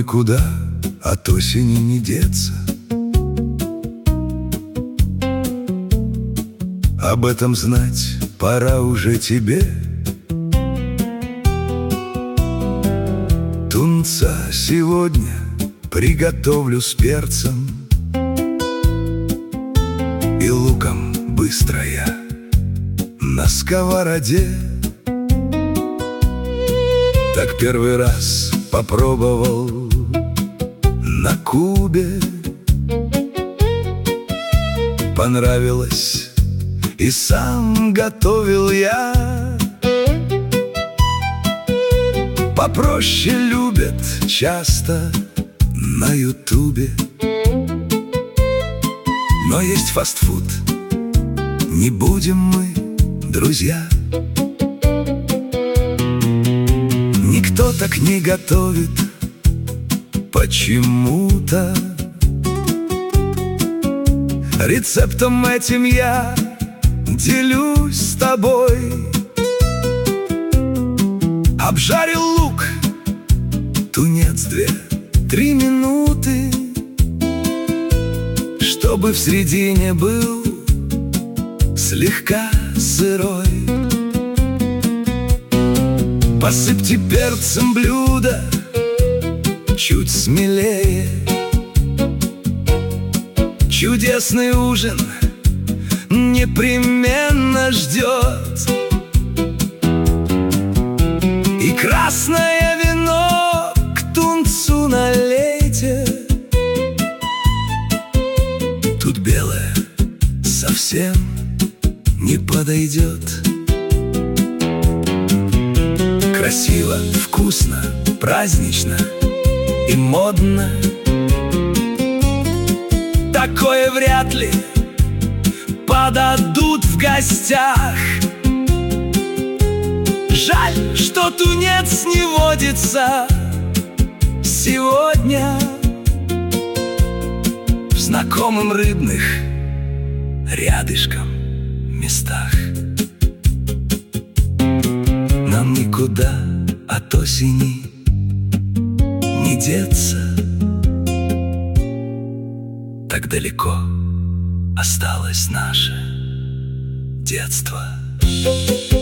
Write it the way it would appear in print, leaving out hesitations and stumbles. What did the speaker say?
никуда от осени не деться. Об этом знать пора уже тебе. Тунца сегодня приготовлю с перцем и луком быстро я на сковороде. Так первый раз попробовал на Кубе. Понравилось, и сам готовил я. Попроще любят часто на Ютубе. Но есть фастфуд, не будем мы друзья. Никто так не готовит почему-то. Рецептом этим я делюсь с тобой. Обжарил лук, тунец 2-3 минуты, чтобы в середине был слегка сырой. Посыпьте перцем блюдо чуть смелее. Чудесный ужин непременно ждет. И красное вино к тунцу налейте. Тут белое совсем не подойдет. Красиво, вкусно, празднично и модно. Такое вряд ли подадут в гостях. Жаль, что тунец не водится сегодня в знакомым рыбных рядышком местах. Нам никуда от осени не деться. Так далеко осталось наше детство.